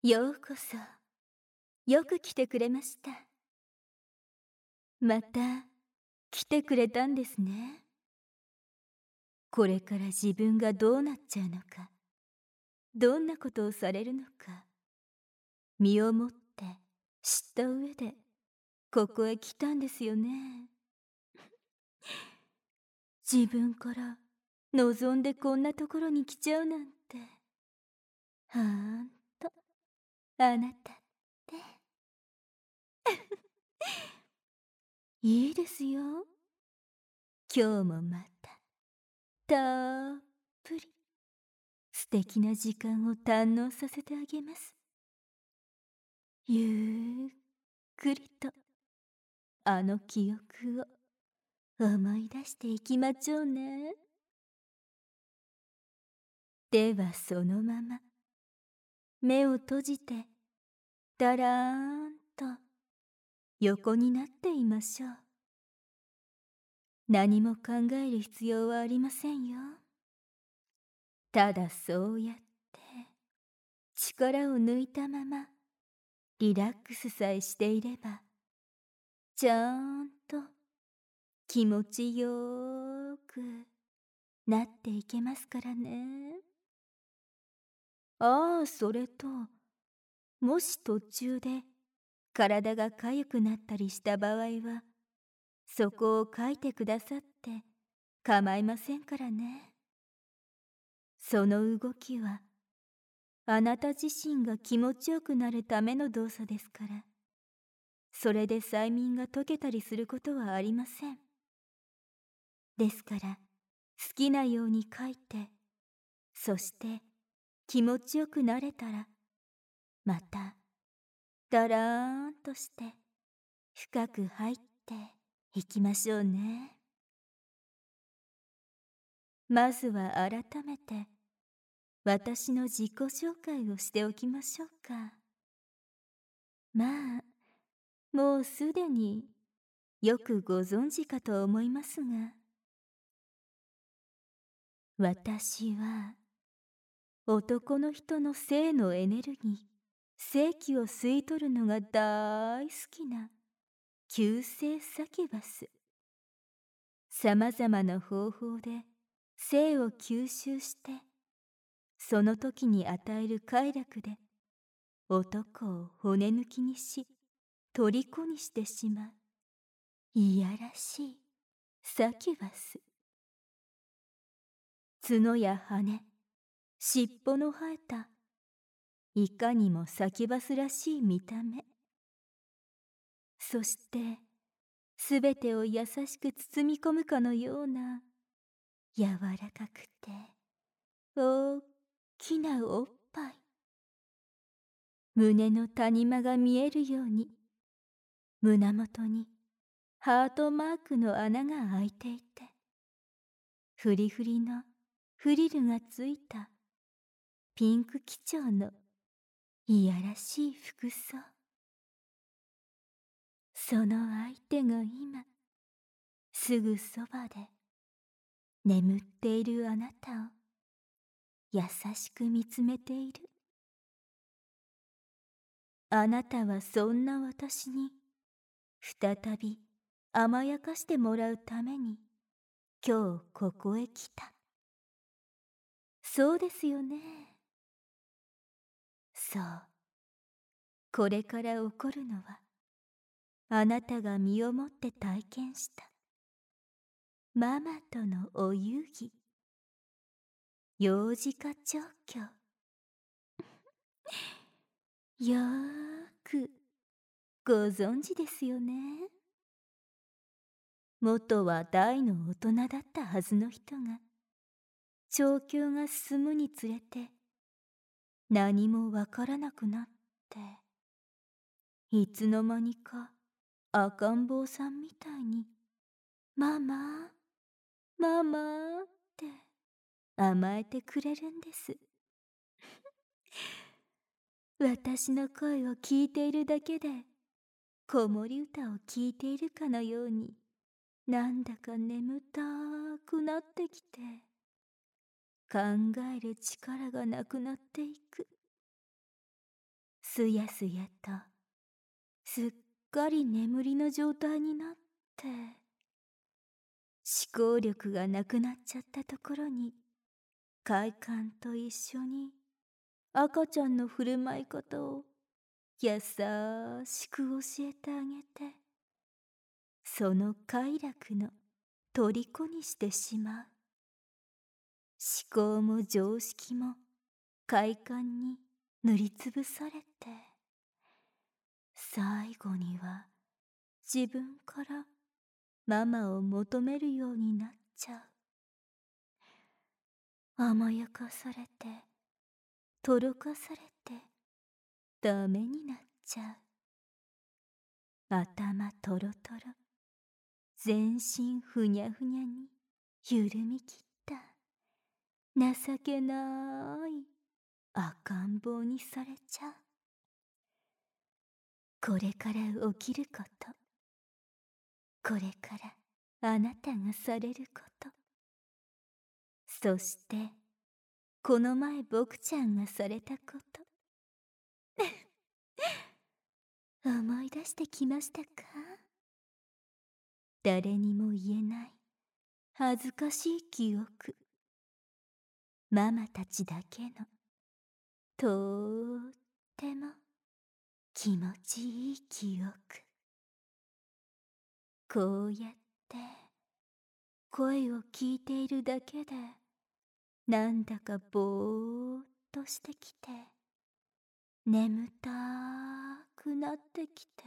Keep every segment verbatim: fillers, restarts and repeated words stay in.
ようこそ。よく来てくれました。また来てくれたんですね。これから自分がどうなっちゃうのか、どんなことをされるのか、身をもって知った上でここへ来たんですよね。自分から望んでこんなところに来ちゃうなんて。ほんと、あなたって。いいですよ。今日もまたたっぷり素敵な時間を堪能させてあげます。ゆっくりとあの記憶を思い出していきましょうね。ではそのまま目を閉じてだらーんと横になっていましょう。何も考える必要はありませんよ。ただそうやって力を抜いたままリラックスさえしていれば、ちゃんと気持ちよーくなっていけますからね。ああ、それと、もし途中で体がかゆくなったりした場合は、そこを書いてくださって構いませんからね。その動きは、あなた自身が気持ちよくなるための動作ですから、それで催眠が解けたりすることはありません。ですから、好きなように書いて、そして気持ちよくなれたら、まただらーんとして深く入っていきましょうね。まずは改めて私の自己紹介をしておきましょうか。まあ、もうすでによくご存知かと思いますが、私は男の人の性のエネルギー、性気を吸い取るのが大好きな旧姓サキュバス。さまざまな方法で性を吸収して、その時に与える快楽で男を骨抜きにし、虜にしてしまういやらしいサキュバス。角や羽、尻尾の生えた、いかにもサキュバスらしい見た目。そしてすべてを優しく包み込むかのような柔らかくて大きなおっぱい。胸の谷間が見えるように胸元にハートマークの穴が開いていて、フリフリのフリルがついたピンク基調のいやらしい服装。その相手が今すぐそばで眠っているあなたを優しく見つめている。あなたはそんな私に再び甘やかしてもらうために今日ここへ来た。そうですよね。そう。これから起こるのはあなたが身をもって体験したママとのお遊戯、幼児化調教。よーくご存知ですよね。元は大の大人だったはずの人が、調教が進むにつれて何もわからなくなって、いつの間にか赤ん坊さんみたいにママママって甘えてくれるんです。私の声を聞いているだけで子守歌を聞いているかのように、なんだか眠たくなってきて、考える力がなくなっていく。 すやすやとすっかり眠りの状態になって、思考力がなくなっちゃったところに、快感と一緒に赤ちゃんの振る舞い方を優しく教えてあげて、その快楽の虜にしてしまう。思考も常識も快感に塗りつぶされて、最後には自分からママを求めるようになっちゃう。甘やかされて、とろかされて、ダメになっちゃう。頭トロトロ、全身ふにゃふにゃに緩みきった情けない赤ん坊にされちゃう。これから起きること、これからあなたがされること、そしてこの前僕ちゃんがされたこと思い出してきましたか？誰にも言えない恥ずかしい記憶、ママたちだけのとーっても気持ちいい記憶。こうやって声を聞いているだけで、なんだかぼーっとしてきて、眠たくなってきて、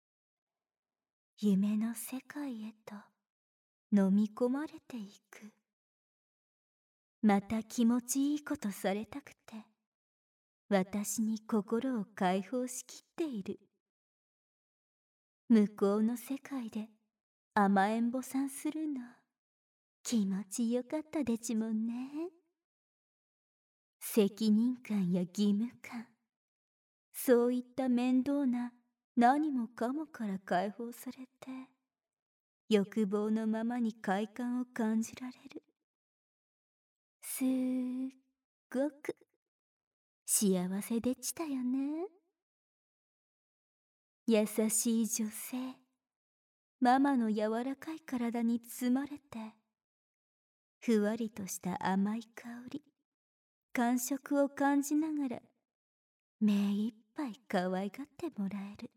夢の世界へと飲み込まれていく。また気持ちいいことされたくて、私に心を解放しきっている。向こうの世界で甘えんぼさんするの気持ちよかったでちもんね。責任感や義務感、そういった面倒な何もかもから解放されて、欲望のままに快感を感じられる。すっごく幸せでしたよね。優しい女性、ママの柔らかい体に包まれて、ふわりとした甘い香り、感触を感じながら目いっぱい可愛がってもらえる。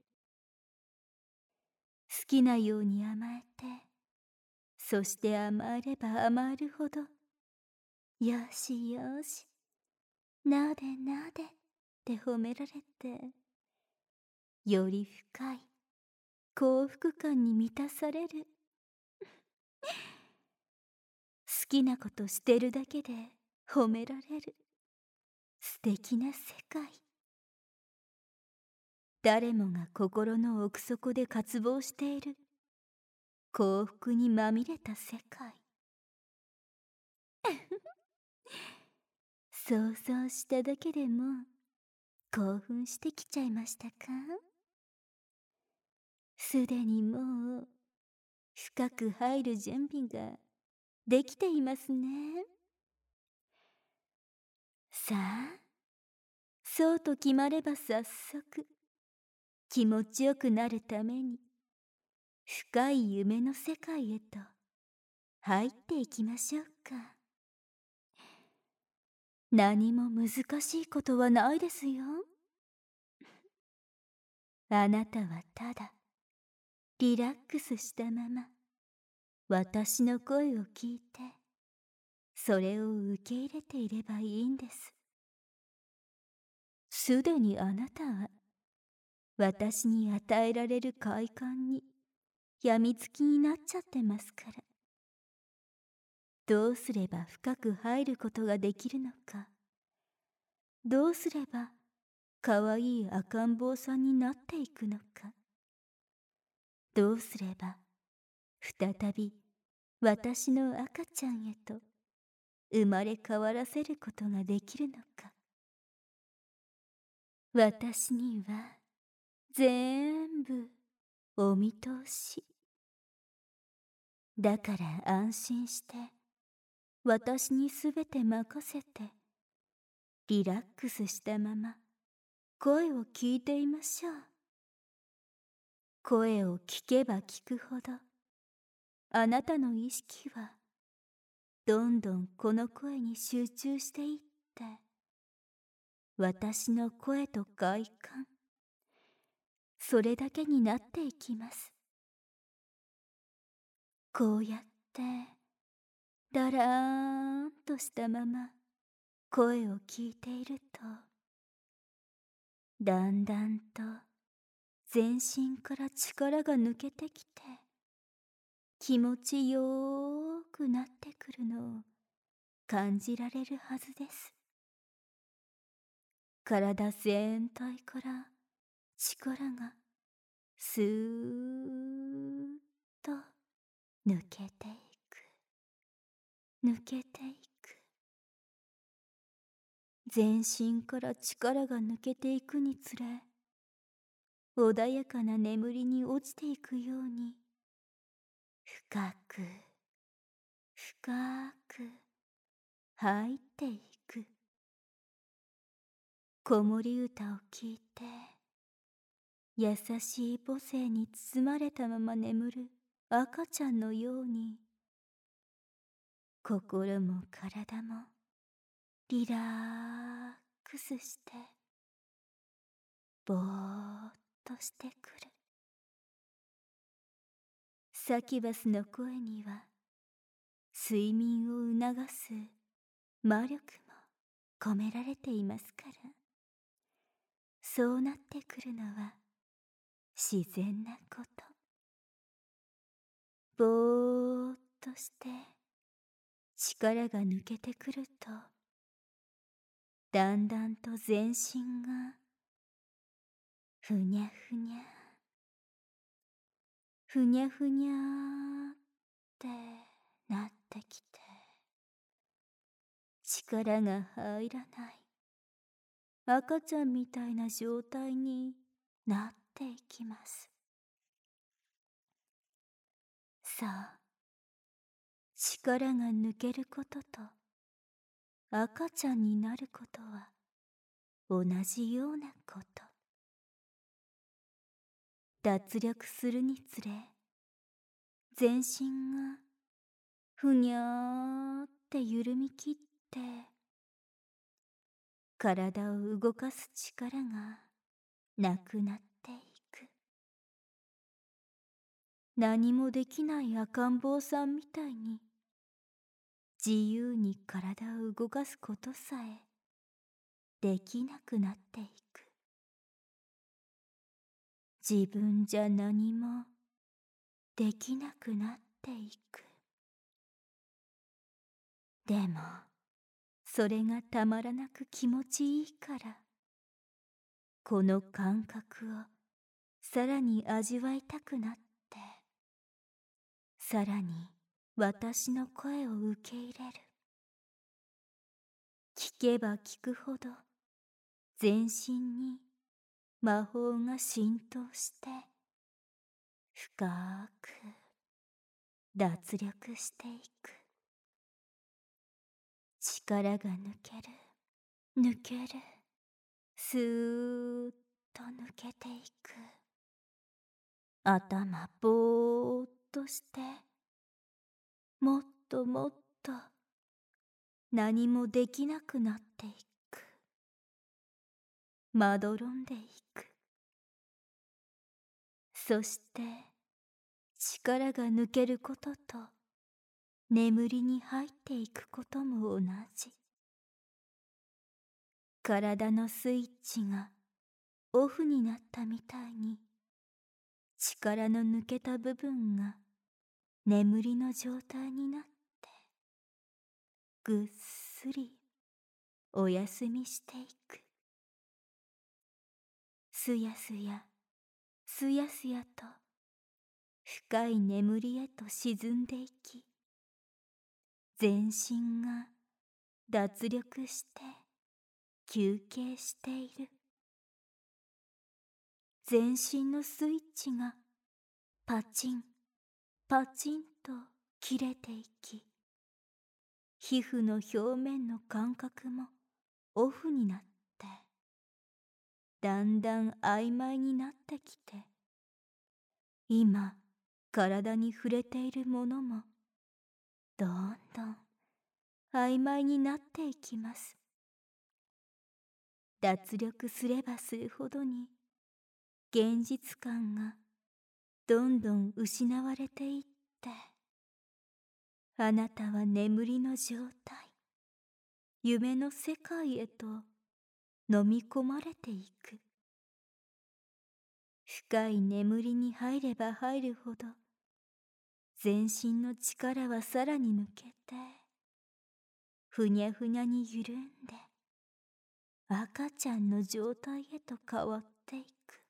好きなように甘えて、そして甘えれば甘えるほど、よしよし、なでなでって褒められて、より深い幸福感に満たされる。好きなことしてるだけで褒められる素敵な世界。誰もが心の奥底で渇望している幸福にまみれた世界。想像しただけでも興奮してきちゃいましたか？すでにもう深く入る準備ができていますね。さあ、そうと決まれば早速気持ちよくなるために深い夢の世界へと入っていきましょうか。何も難しいことはないですよ。あなたはただリラックスしたまま私の声を聞いて、それを受け入れていればいいんです。すでにあなたは私に与えられる快感にやみつきになっちゃってますから。どうすれば深く入ることができるのか、どうすればかわいい赤ん坊さんになっていくのか、どうすれば再び私の赤ちゃんへと生まれ変わらせることができるのか。私には全部お見通し。だから安心して私にすべて任せて、リラックスしたまま声を聞いていましょう。声を聞けば聞くほど、あなたの意識はどんどんこの声に集中していって、私の声と快感、それだけになっていきます。こうやってだらーんとしたまま声を聞いていると、だんだんと全身から力が抜けてきて、気持ちよーくなってくるのを感じられるはずです。体全体から力がスーッと抜けていく、抜けていく。全身から力が抜けていくにつれ、穏やかな眠りに落ちていくように、深く深く入っていく。子守歌を聞いて、優しい母性に包まれたまま眠る赤ちゃんのように、心も体もリラックスして、ぼーっとしてくる。サキュバスの声には、睡眠を促す魔力も込められていますから、そうなってくるのは自然なこと。ぼーっとして力が抜けてくると、だんだんと全身がふにゃふにゃふにゃふにゃーってなってきて、力が入らない赤ちゃんみたいな状態になっていきます。さあ、力が抜けることと赤ちゃんになることは同じようなこと。脱力するにつれ、全身がふにゃーって緩みきって、体を動かす力がなくなっていく。何もできない赤ん坊さんみたいに、自由に体を動かすことさえできなくなっていく。自分じゃ何もできなくなっていく。でも、それがたまらなく気持ちいいから、この感覚をさらに味わいたくなって、さらに私の声を受け入れる。聞けば聞くほど、全身に魔法が浸透して、深く脱力していく。力が抜ける、抜ける、スーッと抜けていく。頭ぼーっとして、もっともっと何もできなくなっていく。まどろんでいく。そして力が抜けることと眠りに入っていくことも同じ。体のスイッチがオフになったみたいに、力の抜けた部分が眠りの状態になって、ぐっすりお休みしていく。すやすやすやすやと深い眠りへと沈んでいき、全身が脱力して休憩している。全身のスイッチがパチンパチンと切れていき、皮膚の表面の感覚もオフになって、 だんだん曖昧になってきて、今体に触れているものもどんどん曖昧になっていきます。脱力すればするほどに現実感がどんどん失われていって、あなたは眠りの状態、夢の世界へと飲み込まれていく。深い眠りに入れば入るほど、全身の力はさらに抜けて、ふにゃふにゃに緩んで、赤ちゃんの状態へと変わっていく。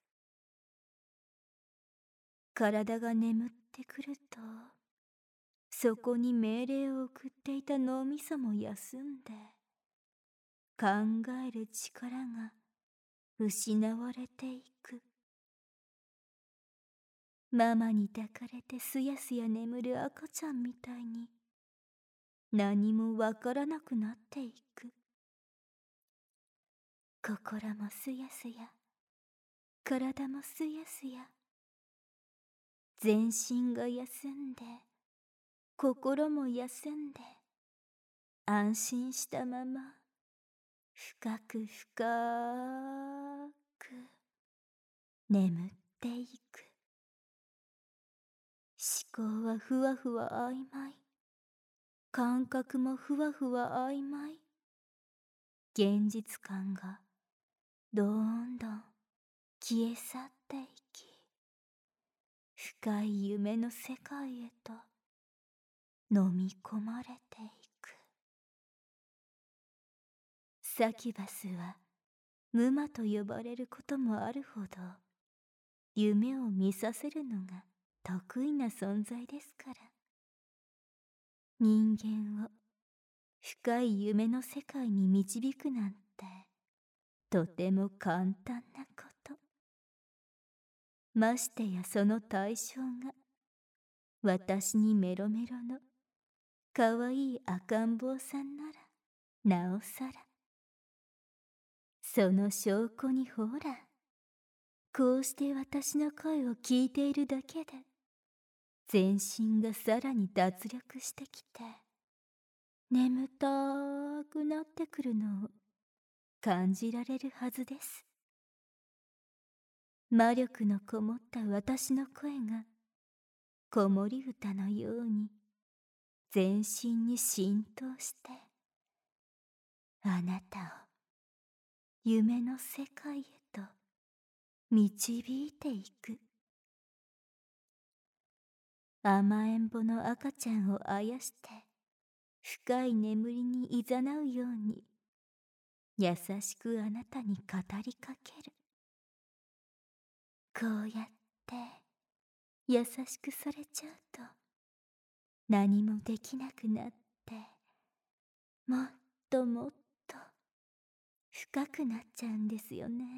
体が眠ってくると、そこに命令を送っていた脳みそも休んで、考える力が失われていく。ママに抱かれてすやすや眠る赤ちゃんみたいに、何もわからなくなっていく。心もすやすや、体もすやすや、全身が休んで、心も休んで、安心したまま、深く深く眠っていく。思考はふわふわ曖昧、感覚もふわふわ曖昧。現実感がどんどん消え去っていき、深い夢の世界へと飲み込まれていく。サキュバスはムマと呼ばれることもあるほど、夢を見させるのが得意な存在ですから。人間を深い夢の世界に導くなんて、とても簡単なこと。ましてやその対象が、私にメロメロのかわいい赤ん坊さんなら、なおさら。その証拠にほら、こうして私の声を聞いているだけで、全身がさらに脱力してきて、眠たくなってくるのを感じられるはずです。魔力のこもった私の声が、子守歌のように全身に浸透して、あなたを夢の世界へと導いていく。甘えん坊の赤ちゃんをあやして深い眠りにいざなうように、優しくあなたに語りかける。こうやって優しくされちゃうと、何もできなくなって、もっともっと深くなっちゃうんですよね。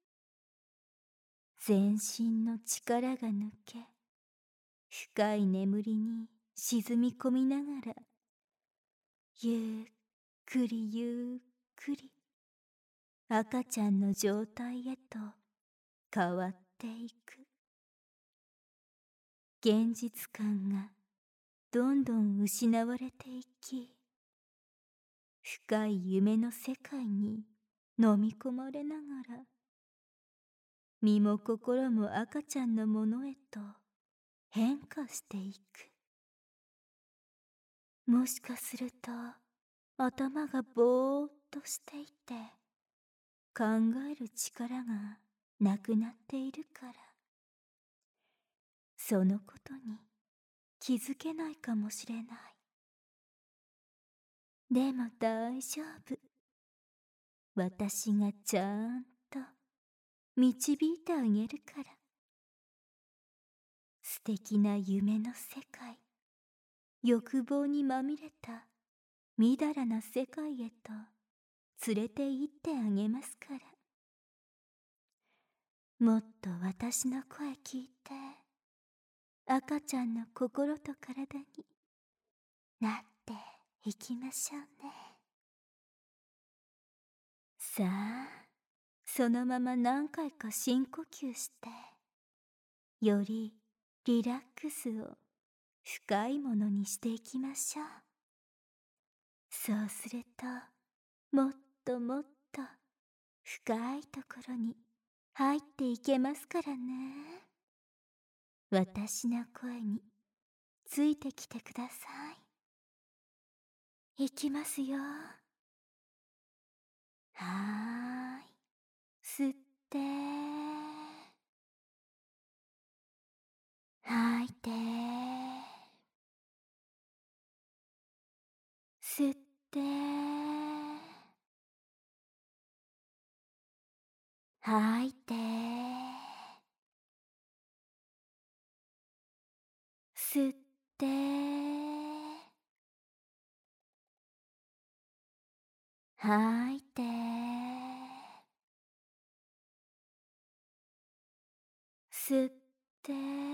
全身の力が抜け、深い眠りに沈み込みながら、ゆっくりゆっくり赤ちゃんの状態へと変わっていく。現実感がどんどん失われていき、深い夢の世界に飲み込まれながら、身も心も赤ちゃんのものへと変化していく。もしかすると頭がぼーっとしていて、考える力がなくなっているから、そのことに気づけないかもしれない。でも大丈夫。私がちゃんと導いてあげるから。素敵な夢の世界、欲望にまみれたみだらな世界へと連れて行ってあげますから。もっと私の声聞いて、赤ちゃんの心と体になっていきましょうね。さあ、 そのまま何回か深呼吸して、よりリラックスを深いものにしていきましょう。そうすると、もっともっと深いところに入っていけますからね。私の声についてきてください。いきますよ。はーい。吸って、吐いて、吸って、吐いて、吸って、吐いて、吸って、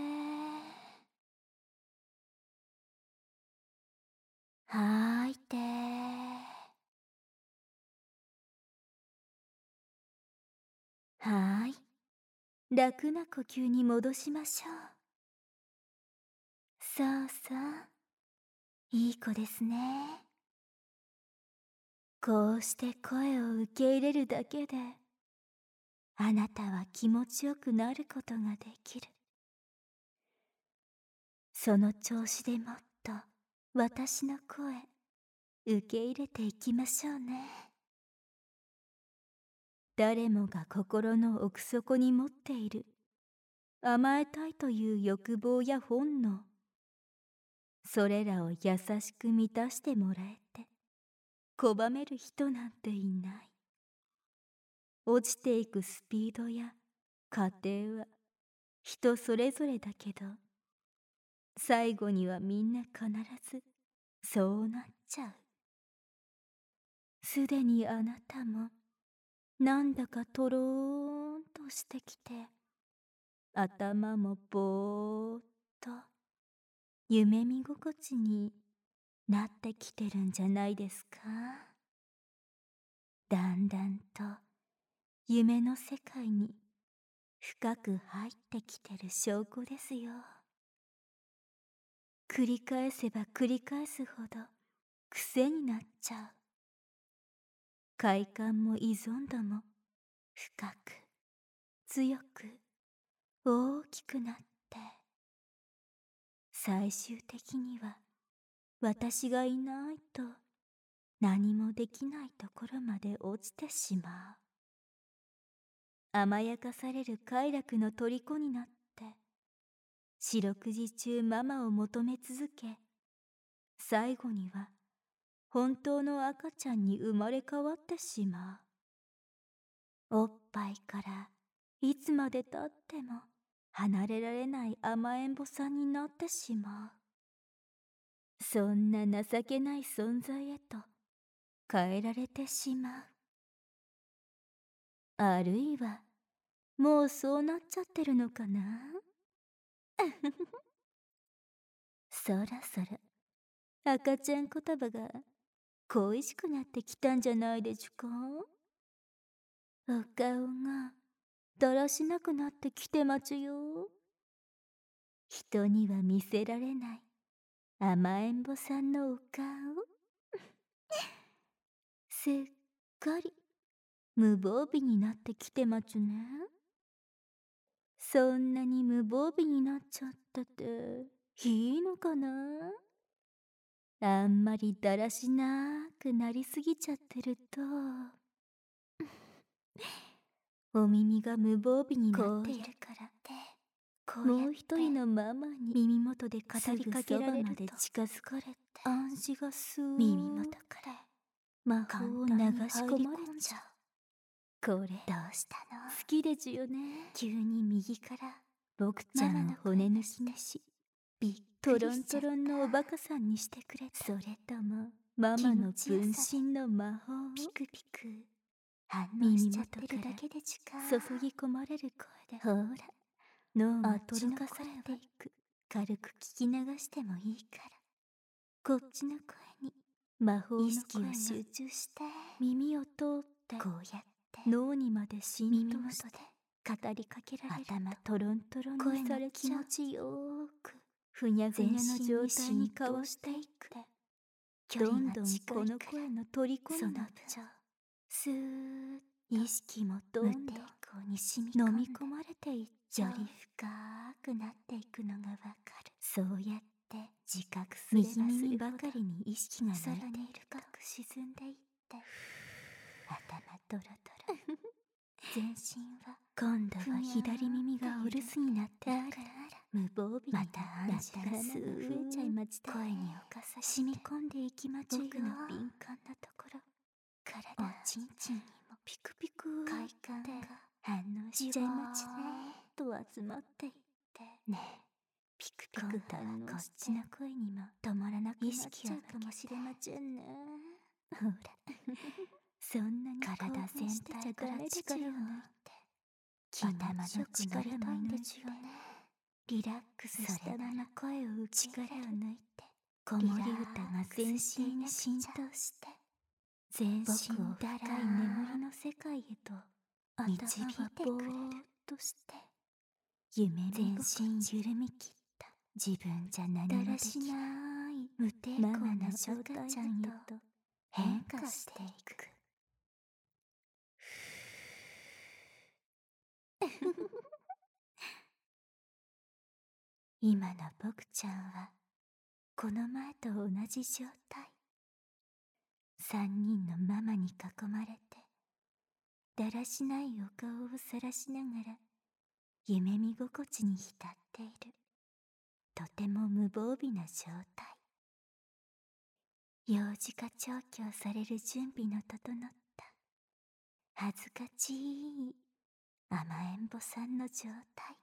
吐いて、はい。楽な呼吸に戻しましょう。そうそう。いい子ですね。こうして声を受け入れるだけで、あなたは気持ちよくなることができる。その調子でもっと私の声、受け入れていきましょうね。誰もが心の奥底に持っている甘えたいという欲望や本能、それらを優しく満たしてもらえて拒める人なんていない。落ちていくスピードや過程は人それぞれだけど、最後にはみんな必ずそうなっちゃう。すでにあなたもなんだかとろーんとしてきて、頭もぼーっと夢見心地になってきてるんじゃないですか。だんだんと夢の世界に深く入ってきてる証拠ですよ。繰り返せば繰り返すほど癖になっちゃう。快感も依存度も深く強く大きくなって、最終的には私がいないと何もできないところまで落ちてしまう。甘やかされる快楽の虜になって、四六時中ママを求め続け、最後には本当の赤ちゃんに生まれ変わってしまう。おっぱいからいつまでたっても離れられない甘えん坊さんになってしまう。そんな情けない存在へと変えられてしまう。あるいはもうそうなっちゃってるのかな。そろそろ赤ちゃん言葉が恋しくなってきたんじゃないでちゅか。お顔がだらしなくなってきてまちゅよ。人には見せられない甘えん坊さんのお顔すっかり無防備になってきてまちゅね。そんなに無防備になっちゃったっていいのかな。あんまりだらしなくなりすぎちゃってるとお耳が無防備になっているからって、もう一人のママに耳元で語りかけられると近づかれて、暗示がスーッ耳元から魔法を流し込まれちゃう。これどうしたの？好きでちゅよね。急に右から僕ちゃんを骨抜きにし、びっくりしちゃった。トロントロンのおバカさんにしてくれた。それともママの分身の魔法をピクピク反応しちゃってるだけでちか。注ぎ込まれる声で、ほら脳が届かされていく。軽く聞き流してもいいから、こっちの声に魔法の声が意識を集中して耳を通ってこうやって脳にまで浸透して語りかけられると、頭トロントロンにされちゃう。気持ちよーくふにゃふにゃの状態に変わっていく。どんどんこの声の虜になっちゃう。スーッと意識もどんどん飲み込まれていっちゃう。より深くなっていくのがわかる。そうやって自覚すればするほど、右耳ばかりに意識がさらに深く沈んでいって、頭ドロドロ。全身は今度は左耳がお留守になってるから、無防備にまたアンジェラスー増えちゃいまちで、声に侵さ染み込んでいきまちよ。僕の敏感なところ、体おちんちんにもピクピク快感が反応しちゃいまちね。と集まっていってねえ、ピクピク反応しちの声にも止まらなくなっちゃうかもしれませんね。ほらそんなに体全体から力を抜いて気持ちよくなりたいんですよね。リラックスしたまま声を受け入れる。力を抜いて子守歌が全身に浸透して、全身を深い眠りの世界へと導いてくれる。ぼーっとして夢全身緩みきった自分じゃ何もできない無抵抗な状態ちゃんへと変化していく。今の僕ちゃんはこの前と同じ状態。三人のママに囲まれてだらしないお顔をさらしながら夢見心地に浸っている、とても無防備な状態。幼児化調教される準備の整った恥ずかしい甘えん坊さんの状態。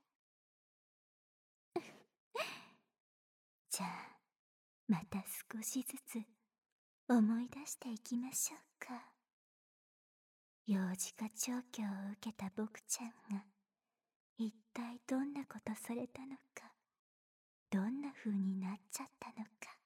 じゃあまた少しずつ思い出していきましょうか。幼児化調教を受けた僕ちゃんが一体どんなことされたのか、どんな風になっちゃったのか。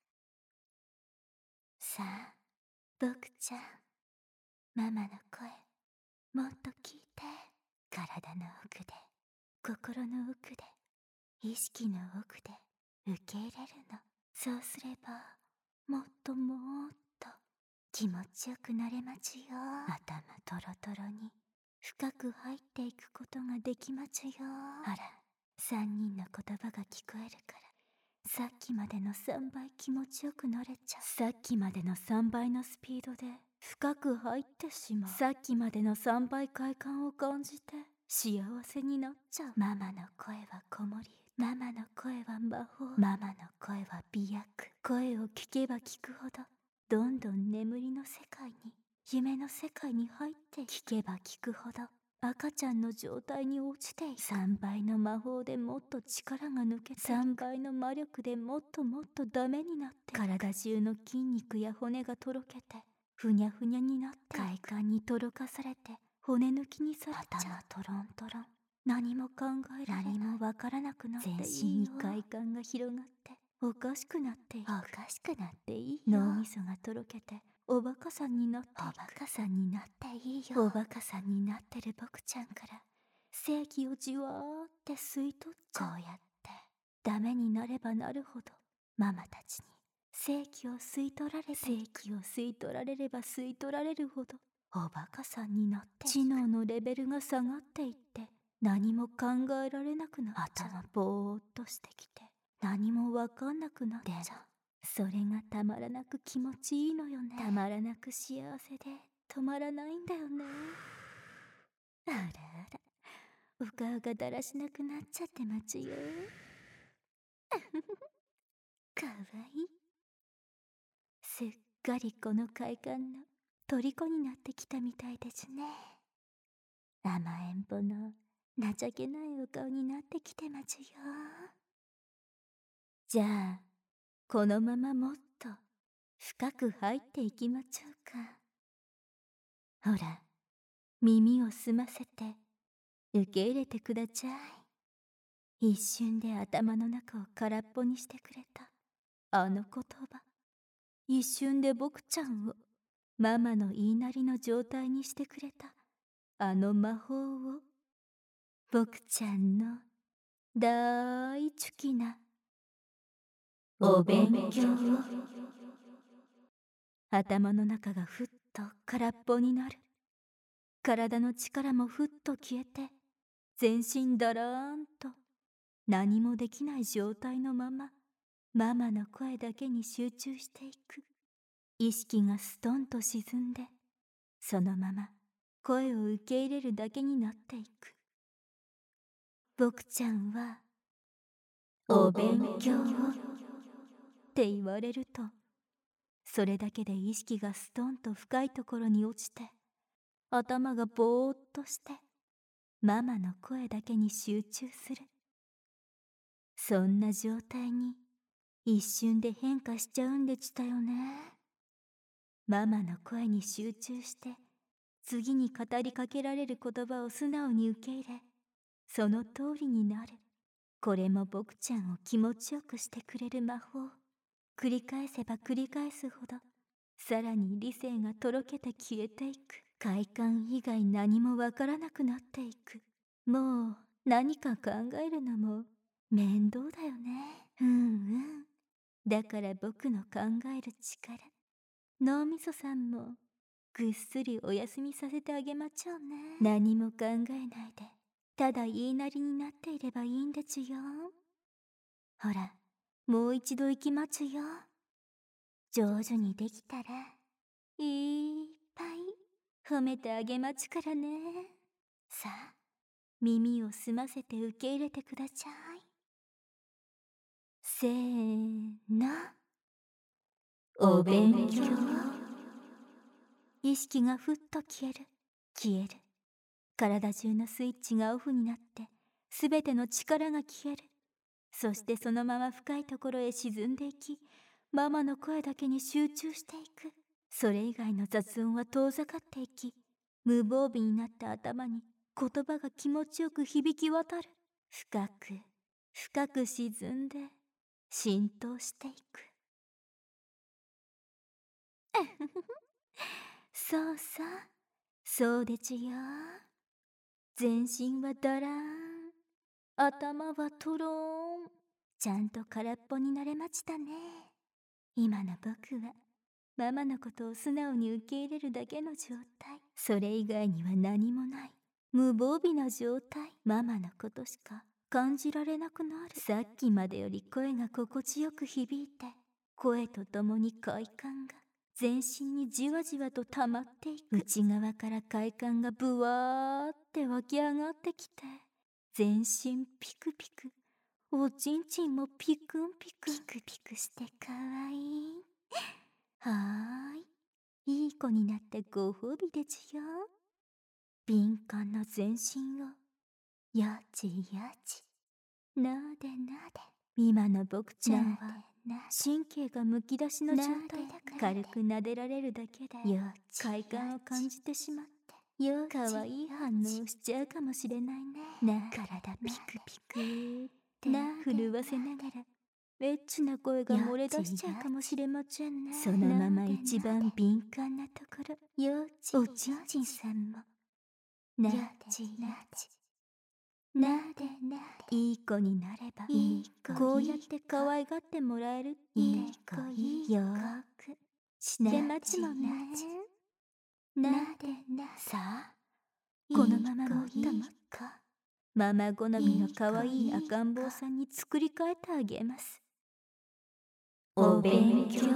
さあ僕ちゃん、ママの声もっと聞いて。体の奥で、心の奥で、意識の奥で受け入れるの。そうすればもっともっと気持ちよくなれまちよ。頭トロトロに深く入っていくことができまちよ。ほら三人の言葉が聞こえるから、さっきまでの三倍気持ちよくなれちゃう。さっきまでの三倍のスピードで深く入ってしまう。さっきまでの三倍快感を感じて幸せになっちゃう。ママの声は子守歌、ママの声は魔法、ママの声は美薬。声を聞けば聞くほどどんどん眠りの世界に、夢の世界に入って聞けば聞くほど赤ちゃんの状態に落ちていく。三倍の魔法でもっと力が抜けて、三倍の魔力でもっともっとダメになっていく。体中の筋肉や骨がとろけてふにゃふにゃになって、快感にとろかされて骨抜きにされちゃう。頭トロントロン、何も考えられない、何もわからなくなっていいよ。全身に快感が広がっておかしくなっていく。おかしくなっていいよ。脳みそがとろけておバカさんになっていく。おバカさんになっていいよ。おバカさんになってる僕ちゃんから正気をじわーって吸い取っちゃう。こうやってダメになればなるほどママたちに正気を吸い取られて、正気を吸い取られれば吸い取られるほどおバカさんになって、知能のレベルが下がっていって何も考えられなくなっちゃう。頭ぼーっとしてきて何もわかんなくなっちゃう。それがたまらなく気持ちいいのよね。たまらなく幸せで止まらないんだよね。あらあら、お顔がだらしなくなっちゃってまちよ。かわいい。すっかりこの快感の虜になってきたみたいですね。甘えん坊の情けないお顔になってきてますよ。じゃあこのままもっと深く入っていきまちょうか。ほら耳を澄ませて受け入れてください。一瞬で頭の中を空っぽにしてくれたあの言葉、一瞬で僕ちゃんをママの言いなりの状態にしてくれたあの魔法を、僕ちゃんの大好きなお勉強を。頭の中がふっと空っぽになる。体の力もふっと消えて、全身だらーんと何もできない状態のまま、ママの声だけに集中していく。意識がストンと沈んで、そのまま声を受け入れるだけになっていく。僕ちゃんはお勉強をって言われると、それだけで意識がストンと深いところに落ちて、頭がぼーっとしてママの声だけに集中する。そんな状態に一瞬で変化しちゃうんでしたよね。ママの声に集中して次に語りかけられる言葉を素直に受け入れ、その通りになる。これも僕ちゃんを気持ちよくしてくれる魔法。繰り返せば繰り返すほど、さらに理性がとろけて消えていく。快感以外何もわからなくなっていく。もう何か考えるのも面倒だよね。うんうん。だから僕の考える力、脳みそさんもぐっすりお休みさせてあげまちょうね。何も考えないで、ただ言いなりになっていればいいんでちゅよ。ほら、もう一度行きまちゅよ。上手にできたらいっぱい褒めてあげまちからね。さあ、耳を澄ませて受け入れてください。せーの。お勉強。意識がふっと消える、消える。体中のスイッチがオフになって、すべての力が消える。そしてそのまま深いところへ沈んでいき、ママの声だけに集中していく。それ以外の雑音は遠ざかっていき、無防備になった頭に言葉が気持ちよく響き渡る。深く深く沈んで浸透していく。そうさ、そうでちゅよ。全身はだらーん、頭はとろーん。ちゃんと空っぽになれましたね。今の僕はママのことを素直に受け入れるだけの状態。それ以外には何もない無防備な状態。ママのことしか感じられなくなる。さっきまでより声が心地よく響いて、声とともに快感が全身にじわじわと溜まっていく。内側から快感がブワーって湧き上がってきて、全身ピクピク、おちんちんもピクンピクン、ピクピクしてかわいい。はーい、いい子になってご褒美でちゅよ。敏感な全身をやちやち、なでなで。今の僕ちゃんは神経がむき出しの状態だから、軽く撫でられるだけで快感を感じてしまって、かわいい反応をしちゃうかもしれないね。な、体ピクピクって震わせながらエッチな声が漏れ出しちゃうかもしれませんね。そのまま一番敏感なところ、おちんちんさんもなちなち、なでなで。いい子になればいい子、こうやって可愛がってもらえるっていい子いいよーくしてまちもんね。なでな。さあ、このままもっともっとママ好みの可愛い赤ん坊さんに作り変えてあげます。お勉強を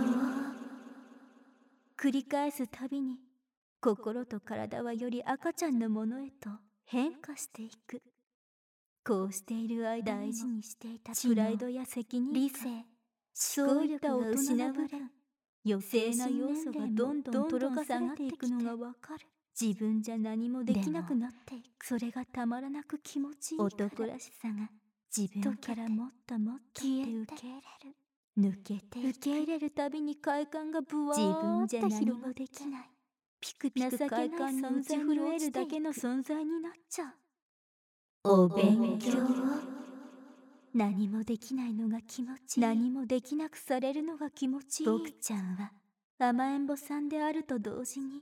繰り返すたびに、心と体はより赤ちゃんのものへと変化していく。こうしている間、大事にしていたプライドや責任、理性、そういった大人の部分、余計な要素がどんどんとろかされていくのがわかる。自分じゃ何もできなくなっていく。それがたまらなく気持ちいいから、男らしさが自分からもっともっとって受け入れる。抜けて受け入れるたびに快感がブワーって広がって、ピクピク快感に打ち震えるだけの存在になっちゃう。お勉強を何もできないのが気持ちいい。何もできなくされるのが気持ちいい。僕ちゃんは甘えん坊さんであると同時に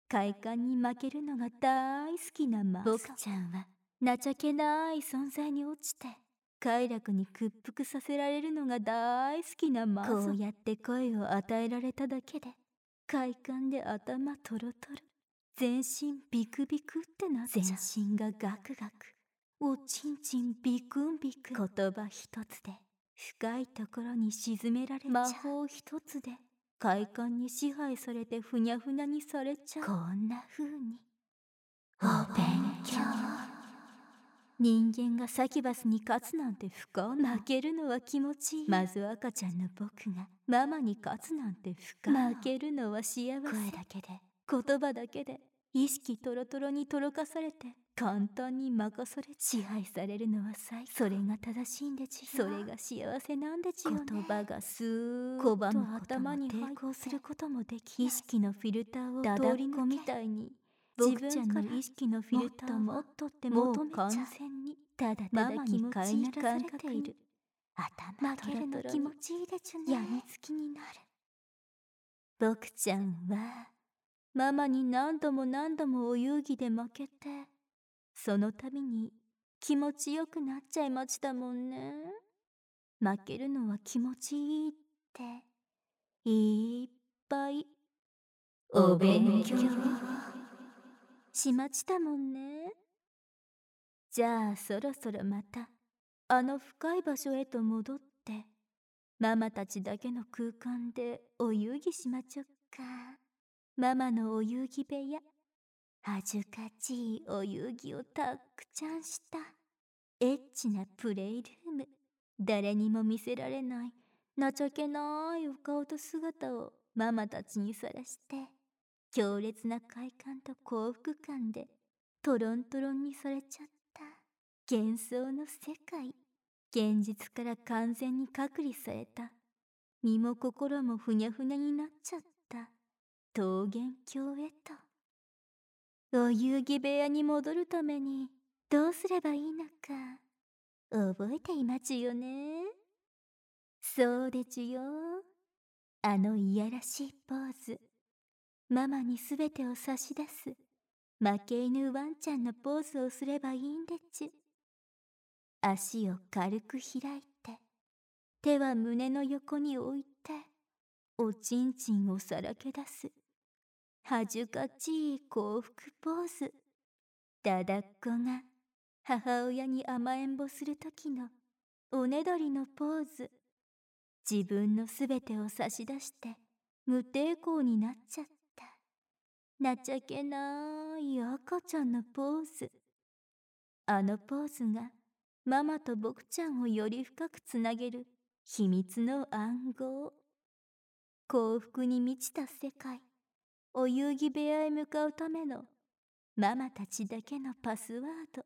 快感に負けるのが大好きなマサ。僕ちゃんは情けない存在に落ちて快楽に屈服させられるのが大好きなマサ。こうやって声を与えられただけで快感で頭トロトロ、全身ビクビクってなっちゃう。全身がガクガク、おちんちんビクンビクン。言葉一つで深いところに沈められちゃう。魔法一つで快感に支配されてふにゃふにゃにされちゃう。こんな風にお勉強。人間がサキュバスに勝つなんて不可能。負けるのは気持ちいい。まず赤ちゃんの僕がママに勝つなんて不可能。負けるのは幸せ。声だけで、言葉だけで意識トロトロにとろかされて簡単に任され支配されるのは最高。それが正しいんでちゅよ。それが幸せなんでちゅよね。言葉がスーッと拒む頭に抵抗することもできない。意識のフィルターを通り抜けみたいに自分から意識のフィルターをもっとって求めちゃう。完全にただただ気持ちいい感覚に頭負けるの気持ちいいでちゅね。やみつきになる。僕ちゃんはママに何度も何度もお遊戯で負けて、その度に気持ちよくなっちゃいましたもんね。負けるのは気持ちいいっていっぱいお勉強しましたもんね。じゃあそろそろまたあの深い場所へと戻ってママたちだけの空間でお遊戯しまちょっか。ママのお遊戯部屋、恥ずかしいお遊戯をたくちゃんしたエッチなプレイルーム。誰にも見せられない情けないお顔と姿をママたちにさらして、強烈な快感と幸福感でトロントロンにされちゃった幻想の世界。現実から完全に隔離された、身も心もふにゃふにゃになっちゃった桃源郷へと。お遊戯部屋に戻るためにどうすればいいのか覚えていまちゅよね。そうでちゅよ。あのいやらしいポーズ、ママにすべてを差し出す負け犬ワンちゃんのポーズをすればいいんでちゅ。足を軽く開いて、手は胸の横に置いて、おちんちんをさらけ出す恥ずかしい幸福ポーズ。だだっこが母親に甘えんぼするときのおねだりのポーズ。自分のすべてを差し出して無抵抗になっちゃった情けない赤ちゃんのポーズ。あのポーズがママと僕ちゃんをより深くつなげる秘密の暗号。幸福に満ちた世界、お遊戯部屋へ向かうためのママたちだけのパスワード。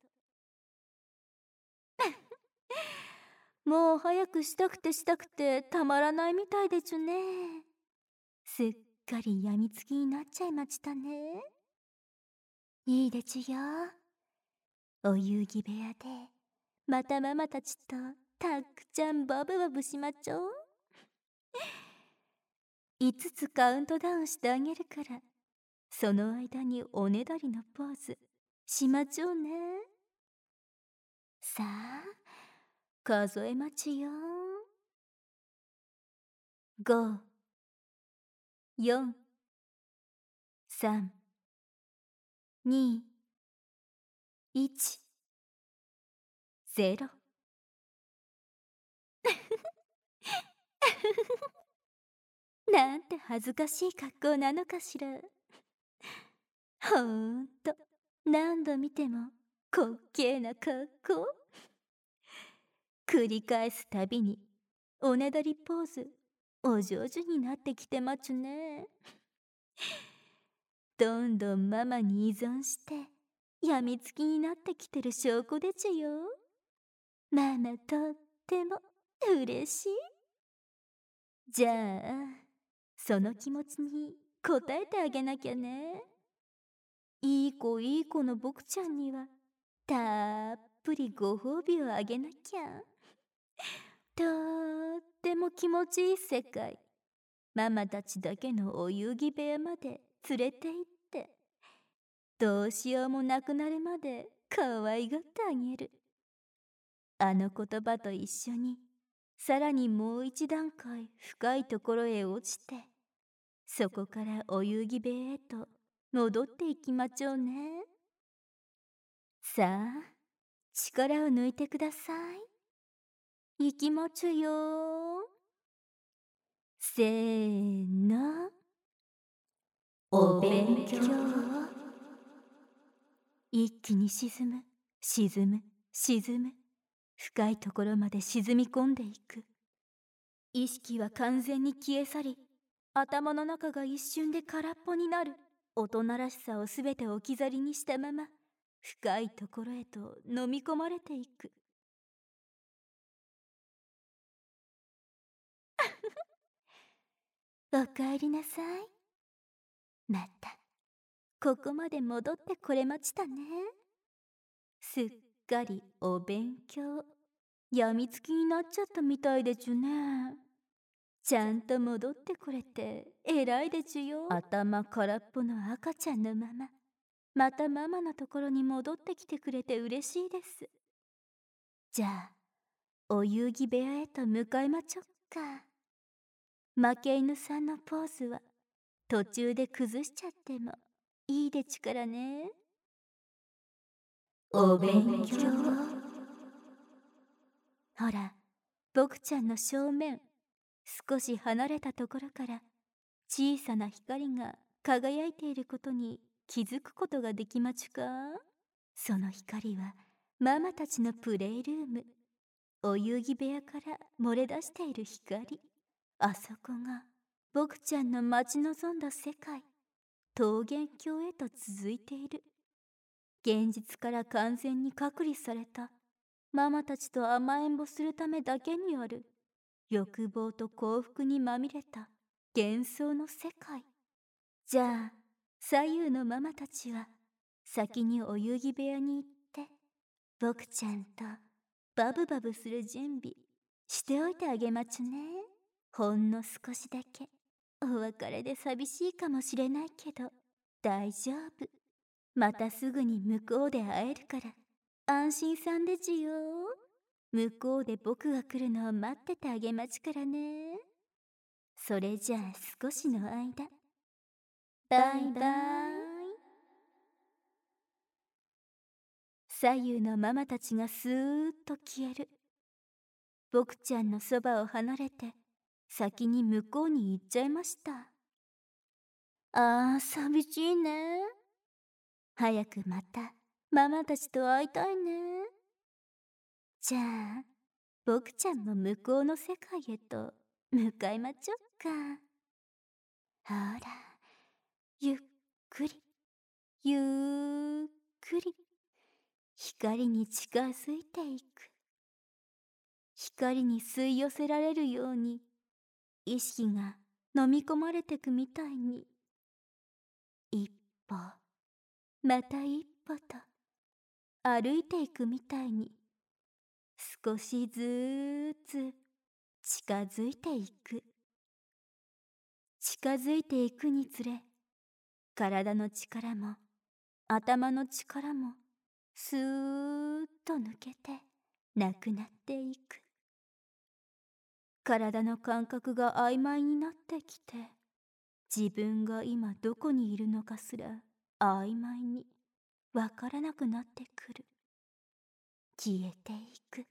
もう早くしたくてしたくてたまらないみたいでちゅね。すっかりやみつきになっちゃいましたね。いいでちゅよ。お遊戯部屋でまたママたちとたくちゃんバブバブしまちょう。いつつカウントダウンしてあげるから、その間におねだりのポーズしまちょうね。さあ数えまちよ。ご、よん、さん、に、いち、ゼロ。なんて恥ずかしい格好なのかしら。ほんと何度見ても滑稽な格好。繰り返すたびにおねだりポーズお上手になってきてまちゅね。どんどんママに依存してやみつきになってきてる証拠でちゅよ。ママとっても嬉しい。じゃあその気持ちに応えてあげなきゃね。いい子いい子の僕ちゃんにはたっぷりご褒美をあげなきゃ。とっても気持ちいい世界、ママたちだけのお遊戯部屋まで連れて行ってどうしようもなくなるまで可愛がってあげる。あの言葉と一緒に、さらにもう一段階深いところへ落ちて、そこからお遊戯部屋へと戻っていきまちょうね。さあ、力を抜いてください。いきまちゅよ。せーの。お勉強。一気に沈む、沈む、沈む。深いところまで沈み込んでいく。意識は完全に消え去り、頭の中が一瞬で空っぽになる。大人らしさをすべて置き去りにしたまま、深いところへと飲み込まれていく。おかえりなさい。またここまで戻ってこれましたね。すっかりお勉強やみつきになっちゃったみたいでちゅね。ちゃんと戻ってこれて偉いでちゅよ。頭空っぽの赤ちゃんのまま、またママのところに戻ってきてくれて嬉しいです。じゃあお遊戯部屋へと向かいまちょっか。負け犬さんのポーズは途中で崩しちゃってもいいでちゅからね。お勉強。ほら、僕ちゃんの正面、少し離れたところから小さな光が輝いていることに気づくことができまちゅか。その光はママたちのプレイルーム、お遊戯部屋から漏れ出している光。あそこが僕ちゃんの待ち望んだ世界、桃源郷へと続いている。現実から完全に隔離されたママたちと甘えんぼするためだけにある欲望と幸福にまみれた幻想の世界。じゃあ左右のママたちは先にお遊戯部屋に行って、僕ちゃんとバブバブする準備しておいてあげまちゅね。ほんの少しだけお別れで寂しいかもしれないけど大丈夫。またすぐに向こうで会えるから安心さんでちよ。向こうで僕が来るのを待っててあげまちからね。それじゃあ少しの間、バイバイ。左右のママたちがスーッと消える。僕ちゃんのそばを離れて先に向こうに行っちゃいました。あー、寂しいね。早くまたママたちと会いたいね。じゃあ僕ちゃんも向こうの世界へと向かいまちょっか。ほら、ゆっくりゆっくり光に近づいていく。光に吸い寄せられるように意識が飲み込まれてくみたいに、一歩また一歩と歩いていくみたいに、少しずつ近づいていく。近づいていくにつれ、体の力も頭の力もスーッと抜けてなくなっていく。体の感覚が曖昧になってきて、自分が今どこにいるのかすら曖昧にわからなくなってくる。消えていく。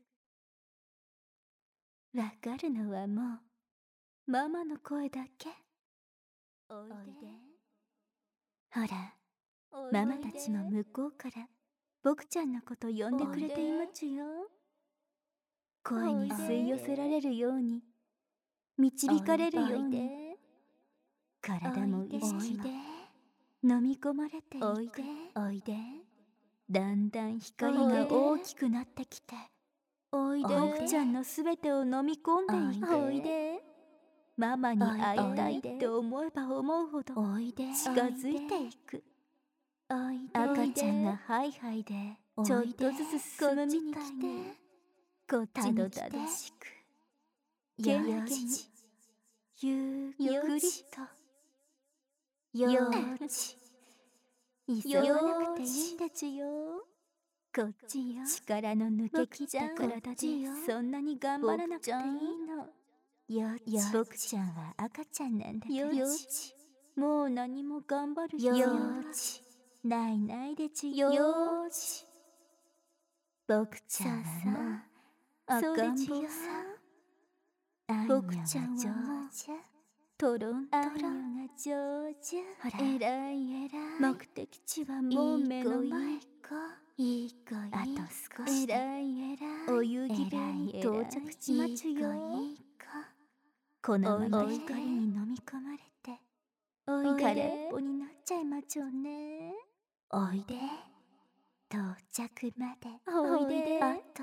わかるのはもうママの声だけ。おいで。ほら、ママたちも向こうから僕ちゃんのこと呼んでくれていまちゅよ。声に吸い寄せられるように、導かれるように、体も意識も飲み込まれていく。おいで、おいで。だんだん光が大きくなってきて、おいで、僕ちゃんのすべてを飲み込んでいく。おいで。ママに会いたいって思えば思うほど近づいていく。赤ちゃんがハイハイでちょっとずつ進むみたいに、こっちにたどしくけなげにゆっくりと、よーち急がなくていいんだちよ。こっちよ。力の抜けきった体でそんなに頑張らなくていいの。よち、僕ちゃんは赤ちゃんなんだから。よち、もう何も頑張る必要はないないでちよ。よち、僕ちゃんはもう赤ん坊さん。僕ちゃんはもうトロントロン。あんよが上手。ほら、えらいえらい。目的地はもう目の前。いい子、あと少しで。えらいえらい。お遊戯部に到着しまちゅよ。いい子。このまま光に飲み込まれて、おいで。空っぽになっちゃいまちょね。おいで。到着まで。おいで。あと。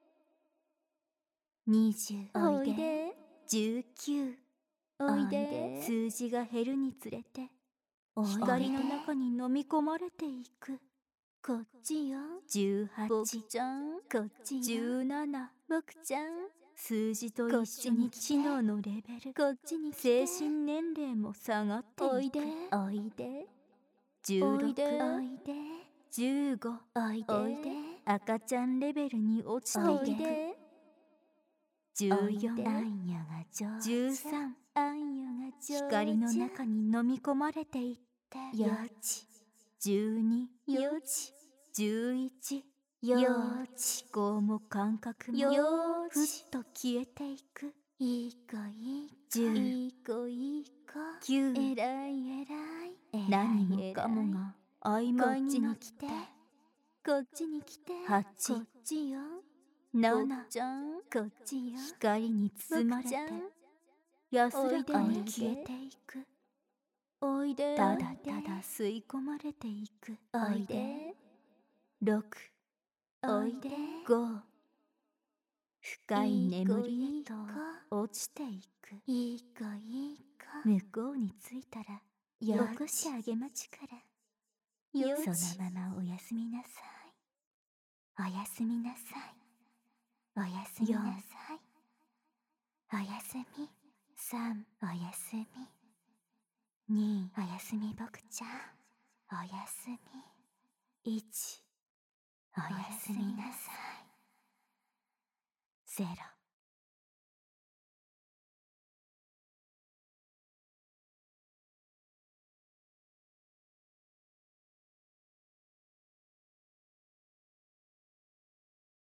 にじゅう。おいで。じゅうきゅう。おいで。数字が減るにつれて光の中に飲み込まれていく。こっちよ。じゅうはち。僕ちゃん。こっちよ。じゅうなな。僕ちゃん。数字と一緒に知能のレベル、こっちに精神年齢も下がっていく。おいで。おいで。じゅうろく。おいで。じゅうご。おいで。赤ちゃんレベルに落ちていく。じゅうよん。じゅうさん。光の中に飲み込まれていってよち。じゅうに。よち。じゅういち。よち。思考も感覚もふっと消えていく。いい子いい子。じゅう。いい子いい子。きゅう。えらいえらい。何もかもが曖昧になって。こっちに来て。はち。こっちよ。なな。こっちよ。光に包まれて安らかに消えていく。おいで。ただただ吸い込まれていく。おいで。ろく。おいで。ご。深い眠りへと落ちていく。いい子いい子。向こうに着いたら起こしてあげまちから。そのままおやすみなさい。おやすみなさい。おやすみなさい。おやすみ。さん。おやすみ。に。おやすみ僕ちゃん。おやすみ。いち。おやすみなさい。ゼロ。